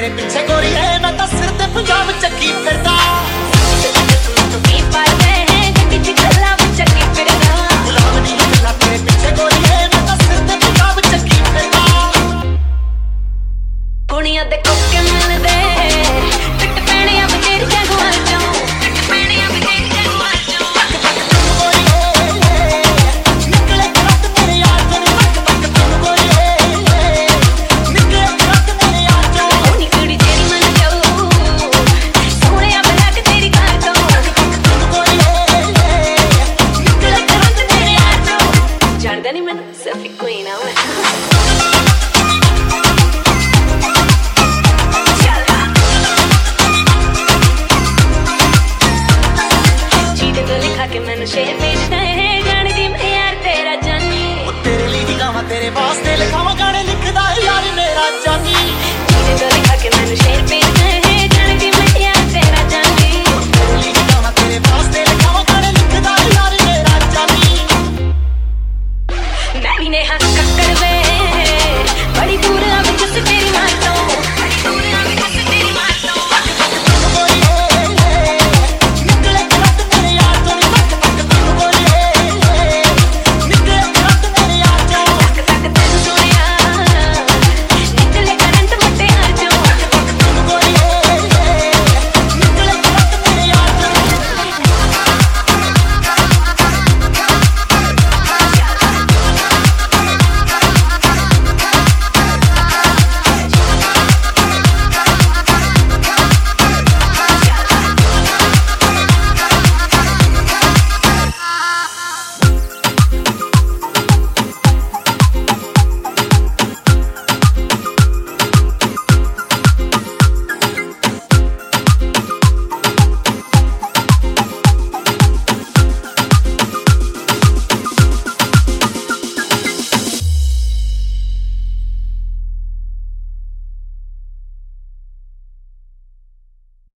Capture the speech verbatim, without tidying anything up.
ਤੇਰੇ ਪਿੱਛੇ ਗੋਰੀਏ ਮੈਂ ਤਾਂ ਸਿਰ ਤੇ ਪੰਜਾਬ ਚੱਕੀ ਫਿਰਦਾ ਕੀ ਪਾਦੇ ਹੈ ਗੱਡੀ ਚ ਗੱਲਾਂ ਵਿੱਚ ਚੱਕੀ ਫਿਰਦਾ ਗੁਲਾਮ ਨਹੀਂ ਗੱਲਾਂ ਤੇਰੇ ਪਿੱਛੇ ਗੋਰੀਏ ਮੈਂ ਤਾਂ ਸਿਰ ਤੇ ਪੰਜਾਬ ਚੱਕੀ ਫਿਰਦਾ ਕੁੜੀਆਂ ਦੇ ਕੋਕੇ ਮਿਲਦੇ ਟਿੱਟ ਪੈਣੀਆਂ ਬਤੇਰੀਆਂ ਗੁਆਲ ਜਾਉ ਟਿੱਟ ਪੈਣੀਆਂ ਬਤੇਰੀਆਂ ਗੁਆਲ ਜਾਉ ਨਿਕਲੇ ਰਾਤ ਮੇਰੇ ਯਾਰ ਤੋਂ ਤੱਕ ਤੱਕ ਤੂੰ ਗੋਰੀਏ ਨਿਕਲੇ ਰਾਤ ਮੇਰੇ ਯਾਰ ਤੋਂ ਨੀ ਕੁੜੀ ਤੇਰੀ ਮਨ ਜਾਊ ਸੋਹਣਿਆ ਬਣਾ ਕੇ ਤੇਰੀ ਕਾਰ ਤੋਂ ਤੂੰ ਗੋਰੀਏ ਨਿਕਲੇ ਰਾਤ ਮੇਰੇ ਯਾਰ ਤੋਂ ਜਾਣਦਾ ਨਹੀਂ ਮੈਨੂੰ ਸਿਰਫ ਇੱਕੋ ਹੀ ਨਾਮ ਹੈ